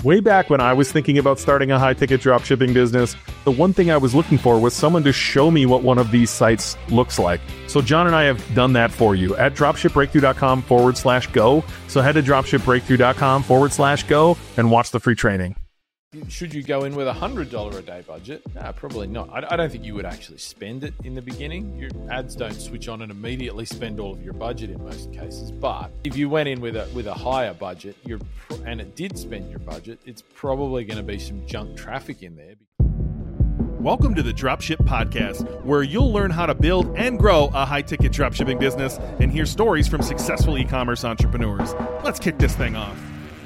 Way back when I was thinking about starting a high-ticket dropshipping business, the one thing I was looking for was someone to show me what one of these sites looks like. So John and I have done that for you at dropshipbreakthrough.com/go. So head to dropshipbreakthrough.com/go and watch the free training. Should you go in with $100 a day budget? No, probably not. I don't think you would actually spend it in the beginning. Your ads don't switch on and immediately spend all of your budget in most cases. But if you went in with a higher budget, and it did spend your budget, it's probably going to be some junk traffic in there. Welcome to the Dropship Podcast, where you'll learn how to build and grow a high-ticket dropshipping business and hear stories from successful e-commerce entrepreneurs. Let's kick this thing off.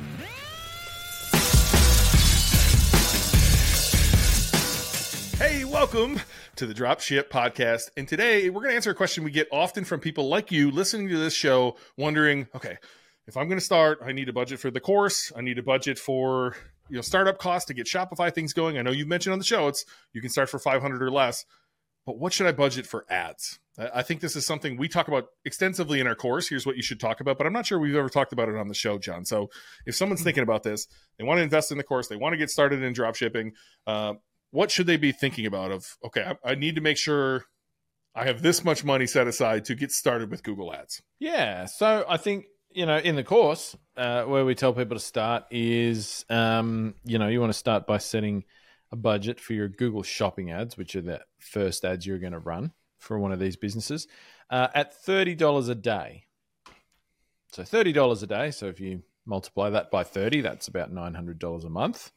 Hey, welcome to the Dropship Podcast. And today we're going to answer a question we get often from people like you listening to this show, wondering, okay, if I'm going to start, I need a budget for the course. I need a budget for startup costs to get Shopify things going. I know you've mentioned on the show, you can start for $500 or less, but what should I budget for ads? I think this is something we talk about extensively in our course. Here's what you should talk about, but I'm not sure we've ever talked about it on the show, John. So if someone's thinking about this, they want to invest in the course, they want to get started in dropshipping, what should they be thinking about okay, I need to make sure I have this much money set aside to get started with Google Ads? Yeah. So I think, in the course, where we tell people to start is, you want to start by setting a budget for your Google shopping ads, which are the first ads you're going to run for one of these businesses, at $30 a day. So $30 a day. So if you multiply that by 30, that's about $900 a month.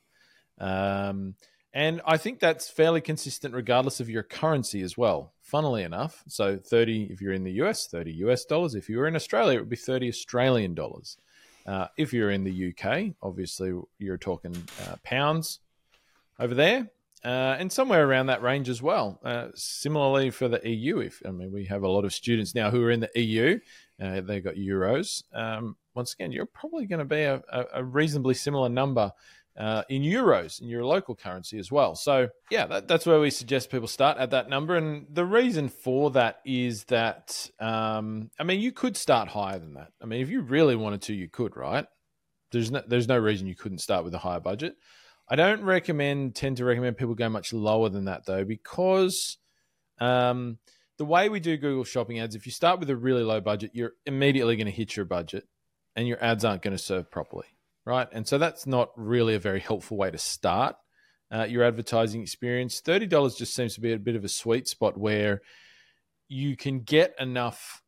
And I think that's fairly consistent regardless of your currency as well, funnily enough. So 30 if you're in the US, 30 US dollars. If you were in Australia, it would be 30 Australian dollars. If you're in the UK, obviously you're talking pounds over there, and somewhere around that range as well. Similarly for the EU, we have a lot of students now who are in the EU. They've got euros. Once again, you're probably going to be a reasonably similar number in euros, in your local currency as well. So yeah, that's where we suggest people start at that number. And the reason for that is that, you could start higher than that. If you really wanted to, you could, right? There's no reason you couldn't start with a higher budget. I don't tend to recommend people go much lower than that though, because the way we do Google shopping ads, if you start with a really low budget, you're immediately going to hit your budget and your ads aren't going to serve properly. Right. And so that's not really a very helpful way to start your advertising experience. $30 just seems to be a bit of a sweet spot where you can get enough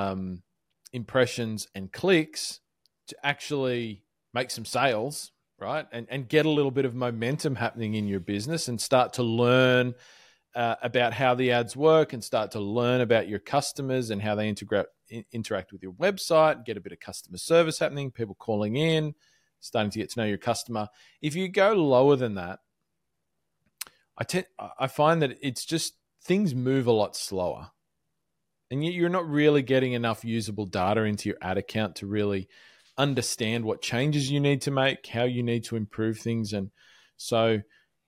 impressions and clicks to actually make some sales, right? And get a little bit of momentum happening in your business and start to learn about how the ads work and start to learn about your customers and how they interact with your website, get a bit of customer service happening, people calling in, starting to get to know your customer. If you go lower than that, I find that it's just things move a lot slower. And you're not really getting enough usable data into your ad account to really understand what changes you need to make, how you need to improve things. And so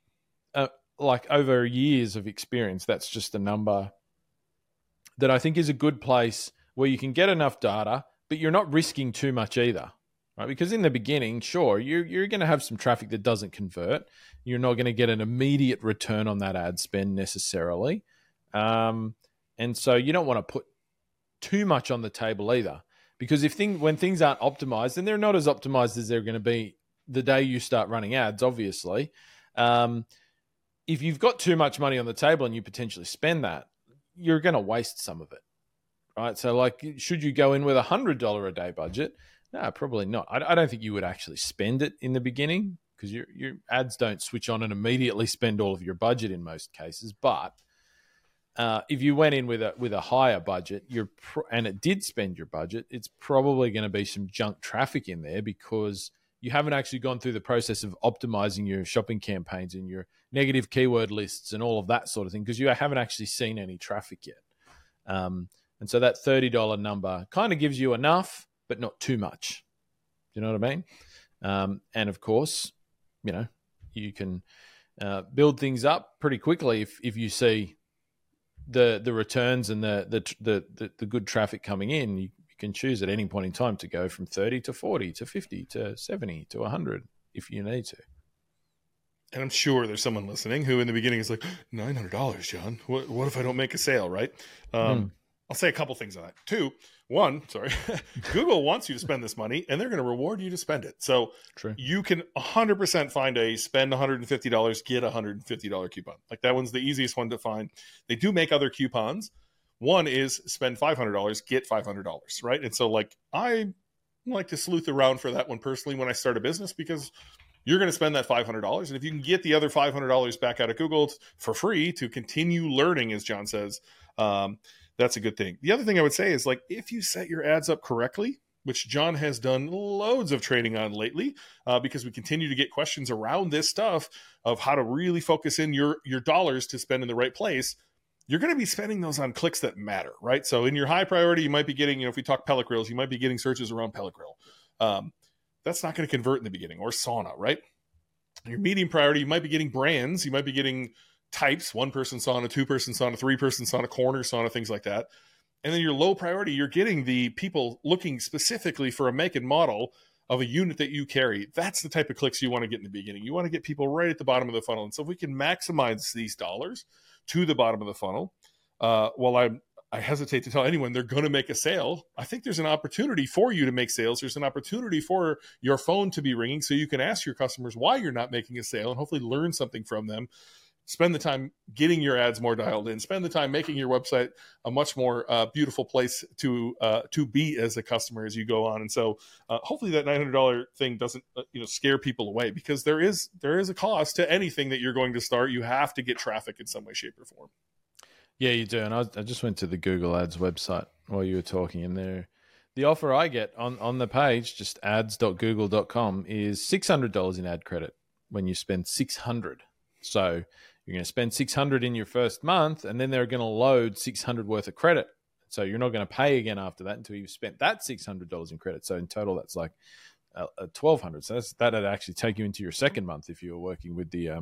over years of experience, that's just a number that I think is a good place where you can get enough data, but you're not risking too much either. Right? Because in the beginning, sure, you're going to have some traffic that doesn't convert. You're not going to get an immediate return on that ad spend necessarily. And so you don't want to put too much on the table either. Because when things aren't optimized, and they're not as optimized as they're going to be the day you start running ads, obviously. If you've got too much money on the table and you potentially spend that, you're going to waste some of it. Right? So should you go in with $100 a day budget? No, probably not. I don't think you would actually spend it in the beginning because your ads don't switch on and immediately spend all of your budget in most cases. But if you went in with a higher budget, and it did spend your budget, it's probably going to be some junk traffic in there because you haven't actually gone through the process of optimizing your shopping campaigns and your negative keyword lists and all of that sort of thing because you haven't actually seen any traffic yet. And so that $30 number kind of gives you enough, but not too much. Do you know what I mean? And of course, you can build things up pretty quickly if you see the returns and the good traffic coming in. You can choose at any point in time to go from 30 to 40 to 50 to 70 to 100 if you need to. And I'm sure there's someone listening who in the beginning is like, $900, John. What if I don't make a sale, right? I'll say a couple things on that. One, Google wants you to spend this money, and they're going to reward you to spend it. So True. You can 100% find a spend $150, get a $150 coupon. Like that one's the easiest one to find. They do make other coupons. One is spend $500, get $500, right? And so like I like to sleuth around for that one personally when I start a business, because you're going to spend that $500. And if you can get the other $500 back out of Google for free to continue learning, as John says, that's a good thing. The other thing I would say is like, if you set your ads up correctly, which John has done loads of training on lately, because we continue to get questions around this stuff of how to really focus in your dollars to spend in the right place, you're going to be spending those on clicks that matter, right? So in your high priority, you might be getting, if we talk pellet grills, you might be getting searches around pellet grill. That's not going to convert in the beginning, or sauna, right? Your medium priority, you might be getting brands, you might be getting types, 1-person sauna, 2-person sauna, 3-person sauna, corner sauna, things like that. And then your low priority, you're getting the people looking specifically for a make and model of a unit that you carry. That's the type of clicks you want to get in the beginning. You want to get people right at the bottom of the funnel. And so if we can maximize these dollars to the bottom of the funnel, while I hesitate to tell anyone they're going to make a sale, I think there's an opportunity for you to make sales. There's an opportunity for your phone to be ringing so you can ask your customers why you're not making a sale and hopefully learn something from them. Spend the time getting your ads more dialed in. Spend the time making your website a much more beautiful place to be as a customer as you go on. And so hopefully that $900 thing doesn't scare people away, because there is a cost to anything that you're going to start. You have to get traffic in some way, shape, or form. Yeah, you do. And I just went to the Google Ads website while you were talking, and there, the offer I get on the page, just ads.google.com, is $600 in ad credit when you spend $600. So you're going to spend $600 in your first month, and then they're going to load $600 worth of credit. So you're not going to pay again after that until you've spent that $600 in credit. So in total, that's like $1,200. So that'd actually take you into your second month if you were working with the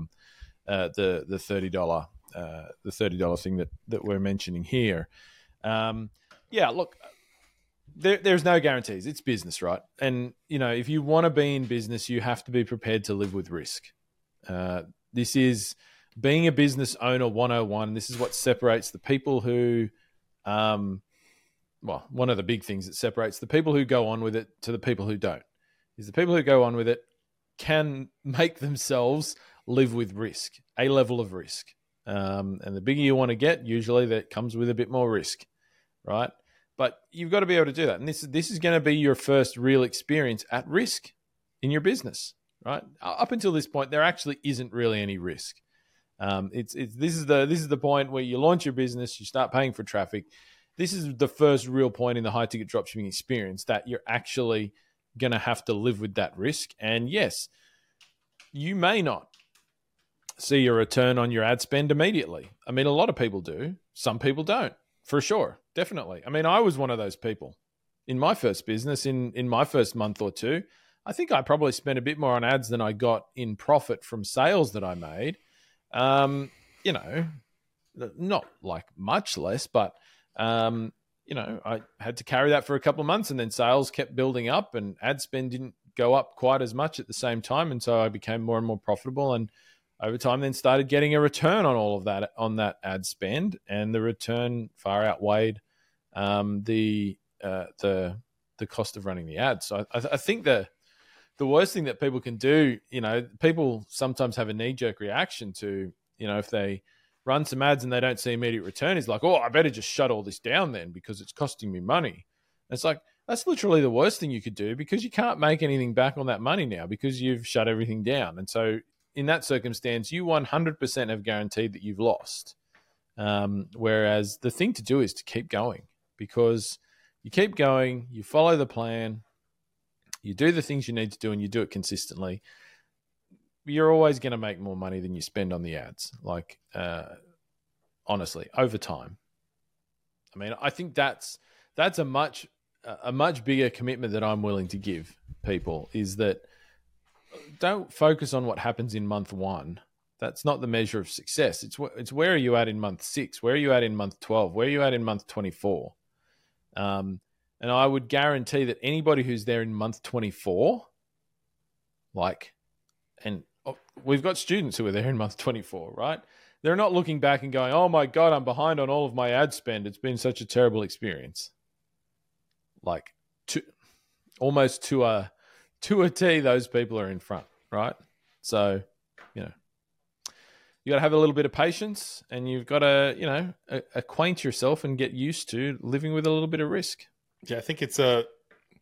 $30 the $30 thing that we're mentioning here. Yeah, look, there's no guarantees. It's business, right? And if you want to be in business, you have to be prepared to live with risk. This is being a business owner 101. This is what separates the people who, one of the big things that separates the people who go on with it to the people who don't, is the people who go on with it can make themselves live with risk, a level of risk. And the bigger you want to get, usually that comes with a bit more risk, right? But you've got to be able to do that. And this is going to be your first real experience at risk in your business, right? Up until this point, there actually isn't really any risk. This is the point where you launch your business, you start paying for traffic. This is the first real point in the high ticket dropshipping experience that you're actually going to have to live with that risk. And yes, you may not see a return on your ad spend immediately. I mean, a lot of people do. Some people don't, for sure. Definitely. I mean, I was one of those people in my first business, in my first month or two. I think I probably spent a bit more on ads than I got in profit from sales that I made. Not like much less, but, I had to carry that for a couple of months, and then sales kept building up and ad spend didn't go up quite as much at the same time. And so I became more and more profitable, and over time then started getting a return on all of that, on that ad spend, and the return far outweighed the cost of running the ads. So I think the worst thing that people can do, people sometimes have a knee-jerk reaction to, if they run some ads and they don't see immediate return, is like, oh, I better just shut all this down then because it's costing me money. And it's like, that's literally the worst thing you could do, because you can't make anything back on that money now because you've shut everything down. And so in that circumstance, you 100% have guaranteed that you've lost. Whereas the thing to do is to keep going, because you keep going, you follow the plan, you do the things you need to do, and you do it consistently. You're always going to make more money than you spend on the ads. Like, honestly, over time. I mean, I think that's a much bigger commitment that I'm willing to give people, is that don't focus on what happens in month 1. That's not the measure of success. It's where are you at in month 6? Where are you at in month 12? Where are you at in month 24? And I would guarantee that anybody who's there in month 24, like and we've got students who are there in month 24, right? They're not looking back and going, oh my God, I'm behind on all of my ad spend. It's been such a terrible experience. Like almost to a T, those people are in front, right? So, you got to have a little bit of patience, and you've got to, acquaint yourself and get used to living with a little bit of risk. Yeah, I think it's you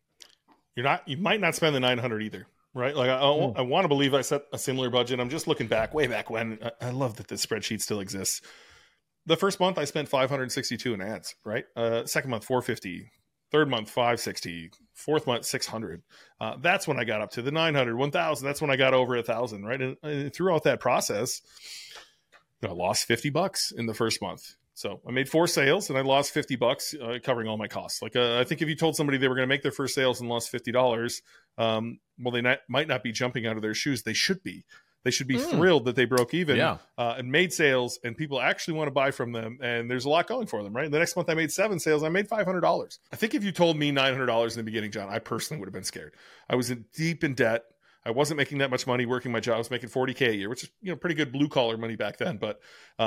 might not spend the 900 either, right? Like I want to believe I set a similar budget. I'm just looking way back when. I love that this spreadsheet still exists. The first month I spent 562 in ads, right? Second month 450, third month 560, fourth month 600. That's when I got up to the 900, 1,000. That's when I got over 1,000, right? And throughout that process, I lost $50 in the first month. So I made 4 sales and I lost $50 covering all my costs. Like I think if you told somebody they were going to make their first sales and lost $50, well, they might not be jumping out of their shoes. They should be. They should be thrilled that they broke even and made sales, and people actually want to buy from them. And there's a lot going for them, right? The next month I made 7 sales. I made $500. I think if you told me $900 in the beginning, John, I personally would have been scared. I was deep in debt. I wasn't making that much money working my job. I was making $40K a year, which is pretty good blue collar money back then. But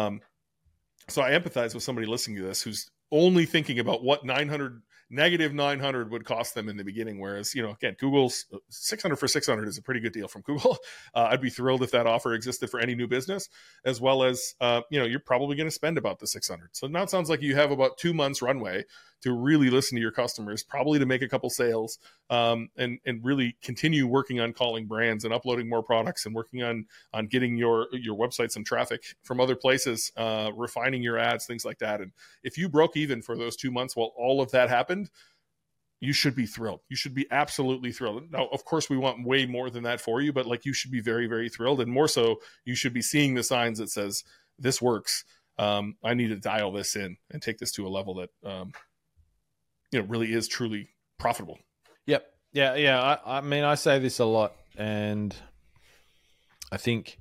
so I empathize with somebody listening to this who's only thinking about what negative 900 would cost them in the beginning. Whereas, again, Google's 600 for 600 is a pretty good deal from Google. I'd be thrilled if that offer existed for any new business, as well as, you're probably going to spend about the 600. So now it sounds like you have about 2 months runway to really listen to your customers, probably to make a couple sales, and really continue working on calling brands and uploading more products and working on getting your website some traffic from other places, refining your ads, things like that. And if you broke even for those 2 months while all of that happened, you should be thrilled. You should be absolutely thrilled. Now, of course, we want way more than that for you, but you should be very, very thrilled. And more so, you should be seeing the signs that says, this works. I need to dial this in and take this to a level that, really is truly profitable. Yep. Yeah. I mean, I say this a lot, and I think,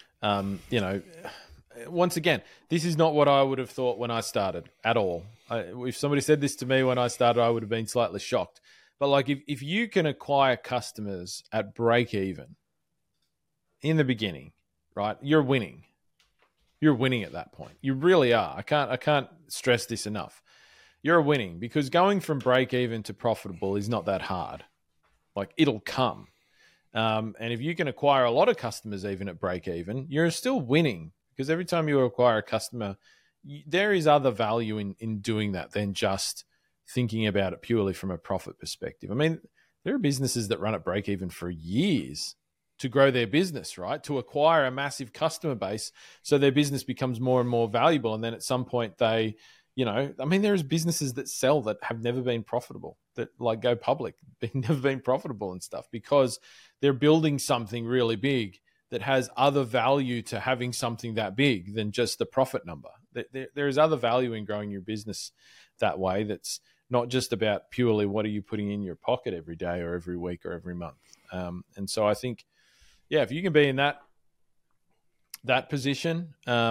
once again, this is not what I would have thought when I started at all. If somebody said this to me when I started, I would have been slightly shocked. But if you can acquire customers at break even in the beginning, right, you're winning. You're winning at that point. You really are. I can't stress this enough. You're winning, because going from break even to profitable is not that hard. It'll come. And if you can acquire a lot of customers even at break even, you're still winning, because every time you acquire a customer, there is other value in doing that than just thinking about it purely from a profit perspective. I mean, there are businesses that run at break even for years to grow their business, right? To acquire a massive customer base so their business becomes more and more valuable. And then at some point they, there's businesses that sell that have never been profitable, that go public, never been profitable and stuff, because they're building something really big that has other value to having something that big than just the profit number. There is other value in growing your business that way. That's not just about purely what are you putting in your pocket every day or every week or every month. And so I think, if you can be in that position,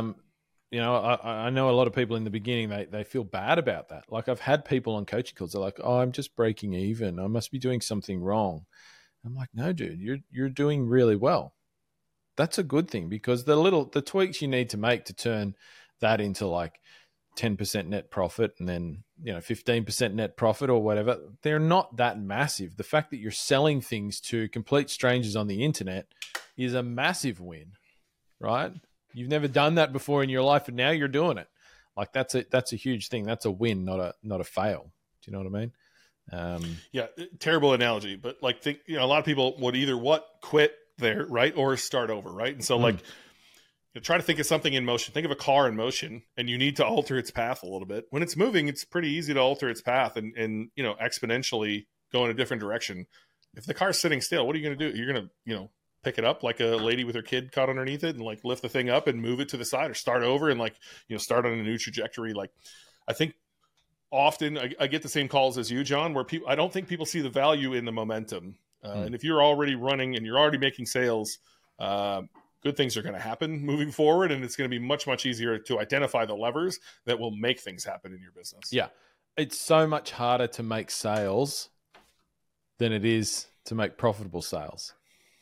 I know a lot of people in the beginning, they feel bad about that. I've had people on coaching calls, they're like, oh, I'm just breaking even. I must be doing something wrong. I'm like, no, dude, you're doing really well. That's a good thing, because the tweaks you need to make to turn that into 10% net profit and then 15% net profit or whatever, they're not that massive. The fact that you're selling things to complete strangers on the internet is a massive win, right? You've never done that before in your life, and now you're doing it. That's a huge thing. That's a win, not a fail. Do you know what I mean? Yeah, terrible analogy, but think a lot of people would either quit there, right, or start over, right? And so try to think of something in motion. Think of a car in motion, and you need to alter its path a little bit. When it's moving, it's pretty easy to alter its path and exponentially go in a different direction. If the car's sitting still, what are you going to do? You're going to pick it up like a lady with her kid caught on underneath it and lift the thing up and move it to the side, or start over and start on a new trajectory. I think often I get the same calls as you, John, where I don't think people see the value in the momentum. And if you're already running and you're already making sales, good things are going to happen moving forward. And it's going to be much, much easier to identify the levers that will make things happen in your business. Yeah. It's so much harder to make sales than it is to make profitable sales.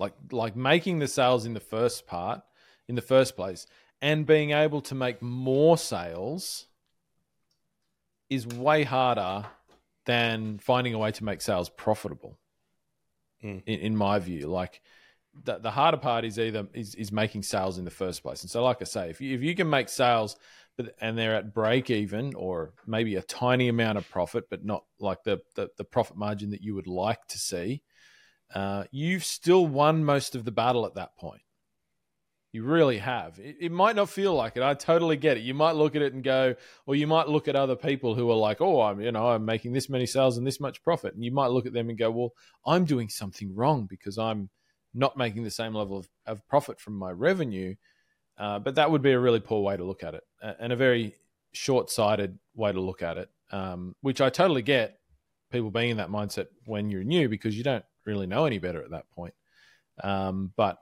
like making the sales in the first place, and being able to make more sales is way harder than finding a way to make sales profitable. In my view, like the harder part is is making sales in the first place. And so, like I say, if you can make sales and they're at break even, or maybe a tiny amount of profit, but not like the profit margin that you would like to see, you've still won most of the battle at that point. You really have. It might not feel like it. I totally get it. You might look at it and go, or you might look at other people who are like, oh, I'm making this many sales and this much profit. And you might look at them and go, well, I'm doing something wrong because I'm not making the same level of profit from my revenue. But that would be a really poor way to look at it, and a very short-sighted way to look at it, which I totally get, people being in that mindset when you're new, because you don't really know any better at that point. But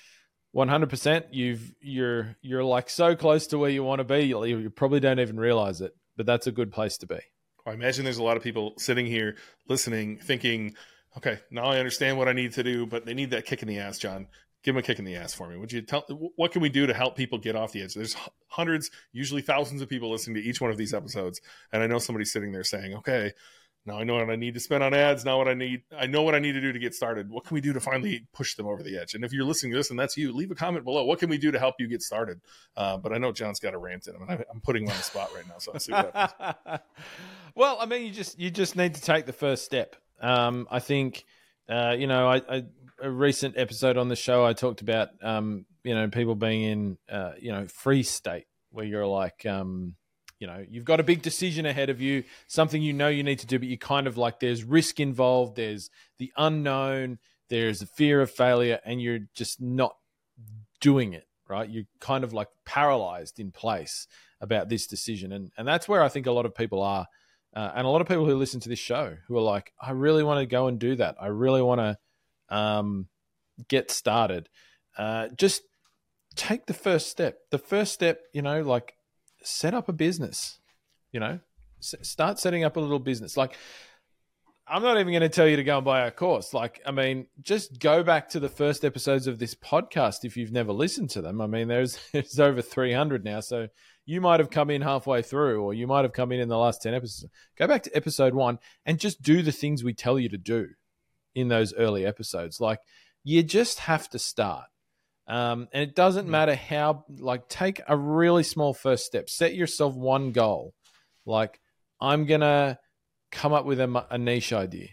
100%, you're like so close to where you want to be, you probably don't even realize it, but that's a good place to be. I imagine there's a lot of people sitting here listening, thinking, okay, now I understand what I need to do, but they need that kick in the ass, John. Give them a kick in the ass for me. Would you what can we do to help people get off the edge? There's hundreds, usually thousands of people listening to each one of these episodes. And I know somebody's sitting there saying, okay, now I know what I need to spend on ads. Now I know what I need to do to get started. What can we do to finally push them over the edge? And if you're listening to this and that's you, leave a comment below. What can we do to help you get started? But I know John's got a rant in him, and I'm putting him on the spot right now. So let's see what happens. Well, I mean, you just need to take the first step. I think, a recent episode on the show, I talked about, people being in, freeze state, where you're like, you've got a big decision ahead of you, something you need to do, but you kind of like, there's risk involved, there's the unknown, there's the fear of failure, and you're just not doing it, right? You're kind of like paralyzed in place about this decision. And that's where I think a lot of people are. And a lot of people who listen to this show who are like, I really want to go and do that. I really want to get started. Just take the first step. The first step, like set up a business, start setting up a little business. Like, I'm not even going to tell you to go and buy our course. Like, I mean, just go back to the first episodes of this podcast if you've never listened to them. I mean, there's over 300 now. So you might have come in halfway through, or you might have come in the last 10 episodes. Go back to episode 1 and just do the things we tell you to do in those early episodes. Like, you just have to start. And it doesn't matter how, like, take a really small first step. Set yourself one goal. Like, I'm going to come up with a niche idea,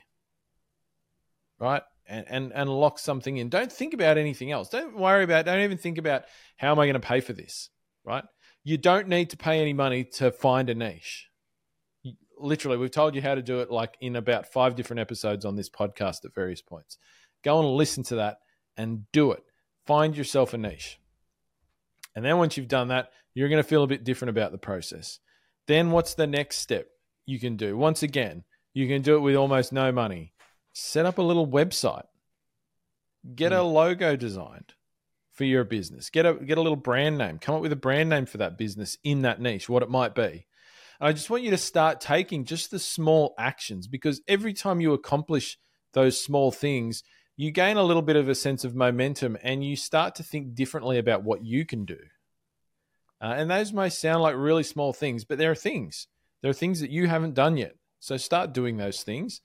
right? And lock something in. Don't think about anything else. Don't even think about, how am I going to pay for this, right? You don't need to pay any money to find a niche. Literally, we've told you how to do it, like, in about 5 different episodes on this podcast at various points. Go and listen to that and do it. Find yourself a niche. And then once you've done that, you're going to feel a bit different about the process. Then what's the next step you can do? Once again, you can do it with almost no money. Set up a little website. Get a logo designed for your business. Get a little brand name. Come up with a brand name for that business in that niche, what it might be. I just want you to start taking just the small actions, because every time you accomplish those small things, you gain a little bit of a sense of momentum, and you start to think differently about what you can do. And those may sound like really small things, but there are things. There are things that you haven't done yet. So start doing those things,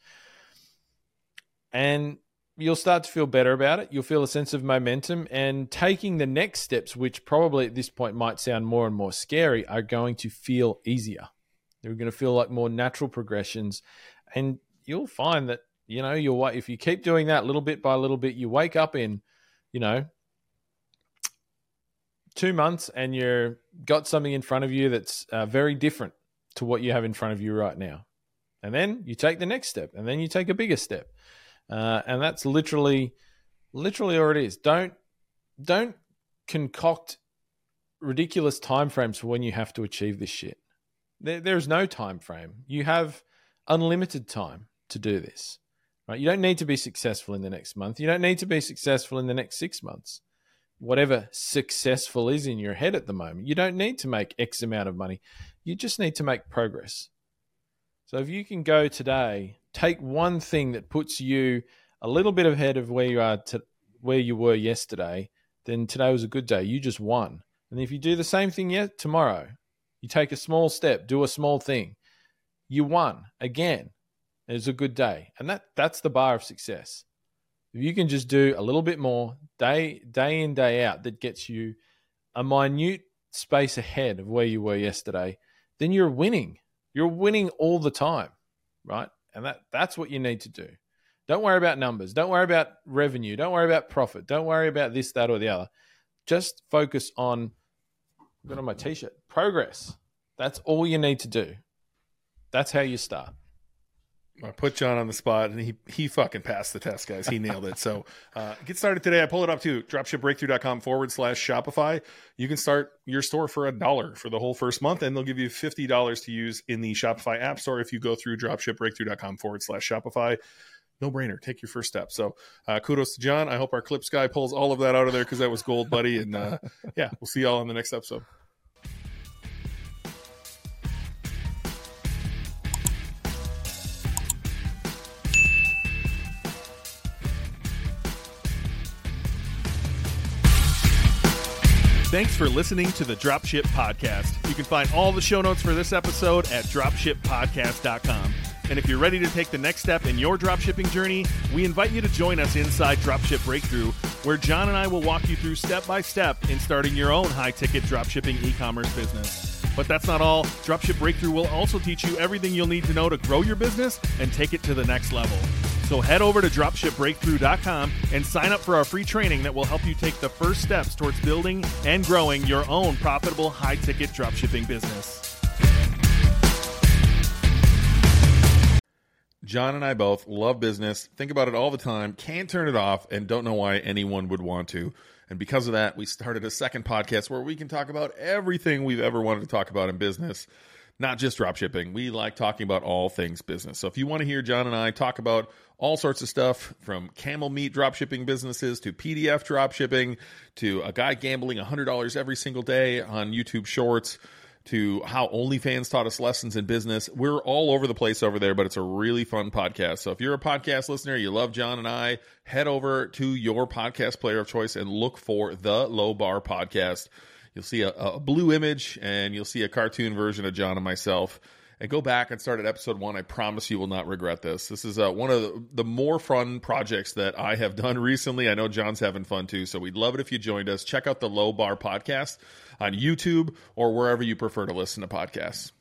and you'll start to feel better about it. You'll feel a sense of momentum, and taking the next steps, which probably at this point might sound more and more scary, are going to feel easier. They're going to feel like more natural progressions, and you'll find that, if you keep doing that little bit by little bit, you wake up in, 2 months and you've got something in front of you that's very different to what you have in front of you right now. And then you take the next step, and then you take a bigger step. And that's literally all it is. Don't concoct ridiculous timeframes for when you have to achieve this shit. There's no time frame. You have unlimited time to do this. Right? You don't need to be successful in the next month. You don't need to be successful in the next 6 months. Whatever successful is in your head at the moment. You don't need to make X amount of money. You just need to make progress. So if you can go today, take one thing that puts you a little bit ahead of where you are where you were yesterday, then today was a good day. You just won. And if you do the same thing yet tomorrow, you take a small step, do a small thing, you won again. It's a good day. And that's the bar of success. If you can just do a little bit more day in, day out, that gets you a minute space ahead of where you were yesterday, then you're winning. You're winning all the time, right? And that's what you need to do. Don't worry about numbers. Don't worry about revenue. Don't worry about profit. Don't worry about this, that, or the other. Just focus on, I've got on my t-shirt, progress. That's all you need to do. That's how you start. I put John on the spot, and he fucking passed the test, guys. He nailed it. So get started today. I pull it up too. Dropshipbreakthrough.com/Shopify. You can start your store for $1 for the whole first month, and they'll give you $50 to use in the Shopify App Store if you go through dropshipbreakthrough.com/Shopify. No brainer. Take your first step. So kudos to John. I hope our clips guy pulls all of that out of there because that was gold, buddy. And yeah, we'll see y'all on the next episode. Thanks for listening to the Dropship Podcast. You can find all the show notes for this episode at dropshippodcast.com. And if you're ready to take the next step in your dropshipping journey, we invite you to join us inside Dropship Breakthrough, where John and I will walk you through step by step in starting your own high-ticket dropshipping e-commerce business. But that's not all. Dropship Breakthrough will also teach you everything you'll need to know to grow your business and take it to the next level. So head over to dropshipbreakthrough.com and sign up for our free training that will help you take the first steps towards building and growing your own profitable high-ticket dropshipping business. John and I both love business, think about it all the time, can't turn it off, and don't know why anyone would want to. And because of that, we started a second podcast where we can talk about everything we've ever wanted to talk about in business, not just dropshipping. We like talking about all things business. So if you want to hear John and I talk about all sorts of stuff, from camel meat dropshipping businesses to PDF dropshipping to a guy gambling $100 every single day on YouTube Shorts, to how OnlyFans taught us lessons in business. We're all over the place over there, but it's a really fun podcast. So if you're a podcast listener, you love John and I, head over to your podcast player of choice and look for the Low Bar Podcast. You'll see a blue image, and you'll see a cartoon version of John and myself. And go back and start at episode 1. I promise you will not regret this. This is one of the more fun projects that I have done recently. I know John's having fun too, so we'd love it if you joined us. Check out the Low Bar Podcast on YouTube or wherever you prefer to listen to podcasts.